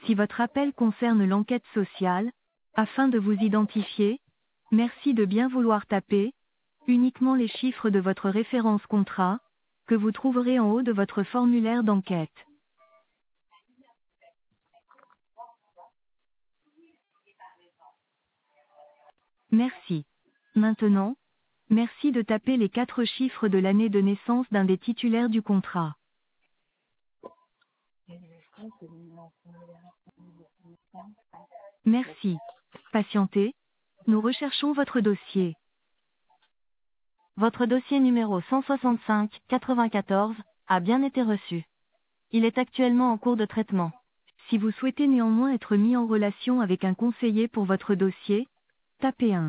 Si votre appel concerne l'enquête sociale, afin de vous identifier, merci de bien vouloir taper uniquement les chiffres de votre référence contrat, que vous trouverez en haut de votre formulaire d'enquête. Merci. Maintenant, merci de taper les 4 chiffres de l'année de naissance d'un des titulaires du contrat. Merci. Patientez. Nous recherchons votre dossier. Votre dossier numéro 165-94 a bien été reçu. Il est actuellement en cours de traitement. Si vous souhaitez néanmoins être mis en relation avec un conseiller pour votre dossier, tapez 1.